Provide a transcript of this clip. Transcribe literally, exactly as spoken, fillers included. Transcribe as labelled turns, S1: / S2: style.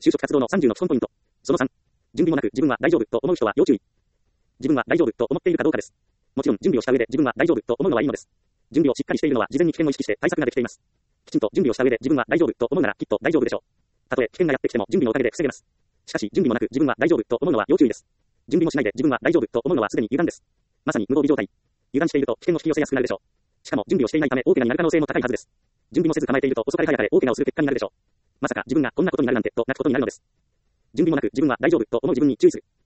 S1: 就職活動のさんじゅうの基本ポイント。そのさん。準備もなく自分は大丈夫と思う人は要注意。自分は大丈夫と思っているかどうかです。もちろん準備をした上で自分は大丈夫と思うのはいいのです。準備をしっかりしているのは事前に危険を意識して対策ができています。きちんと準備をした上で自分は大丈夫と思うならきっと大丈夫でしょう。たとえ危険がやってきても準備のおかげで防げます。しかし準備もなく自分は大丈夫と思うのは要注意です。準備もしないで自分は大丈夫と思うのはすでに油断です。まさに無防備状態。油断していると危険を引き寄せやすくなるでしょう。しかも準備をしていないため大怪我になる可能性も高いはずです。準備もせず構えていると遅かれ早かれ大怪我をする結果になるでしょう。まさか自分がこんなことになるなんてと泣くことになるのです。準備もなく自分は大丈夫と思う自分に注意する。